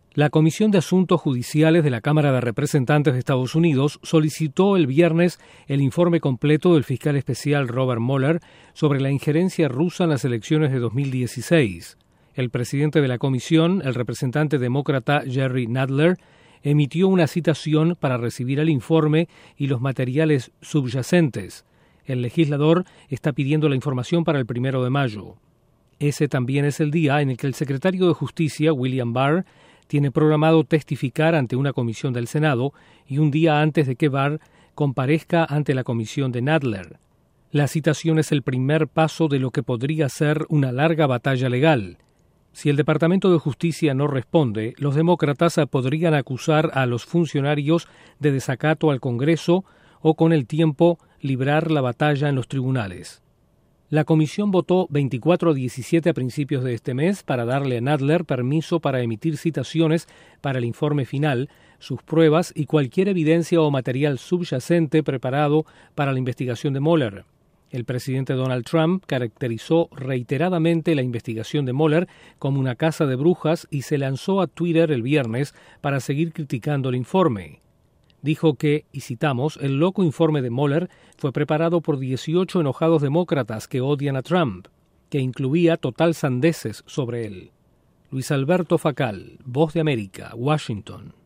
La Comisión de Asuntos Judiciales de la Cámara de Representantes de Estados Unidos solicitó el viernes el informe completo del fiscal especial Robert Mueller sobre la injerencia rusa en las elecciones de 2016. El presidente de la comisión, el representante demócrata Jerry Nadler, emitió una citación para recibir el informe y los materiales subyacentes. El legislador está pidiendo la información para el 1 de mayo. Ese también es el día en el que el secretario de Justicia, William Barr, tiene programado testificar ante una comisión del Senado y un día antes de que Barr comparezca ante la comisión de Nadler. La citación es el primer paso de lo que podría ser una larga batalla legal. Si el Departamento de Justicia no responde, los demócratas podrían acusar a los funcionarios de desacato al Congreso o, con el tiempo, librar la batalla en los tribunales. La comisión votó 24-17 a principios de este mes para darle a Nadler permiso para emitir citaciones para el informe final, sus pruebas y cualquier evidencia o material subyacente preparado para la investigación de Mueller. El presidente Donald Trump caracterizó reiteradamente la investigación de Mueller como una caza de brujas y se lanzó a Twitter el viernes para seguir criticando el informe. Dijo que, y citamos, el loco informe de Mueller fue preparado por 18 enojados demócratas que odian a Trump, que incluía total sandeces sobre él. Luis Alberto Facal, Voz de América, Washington.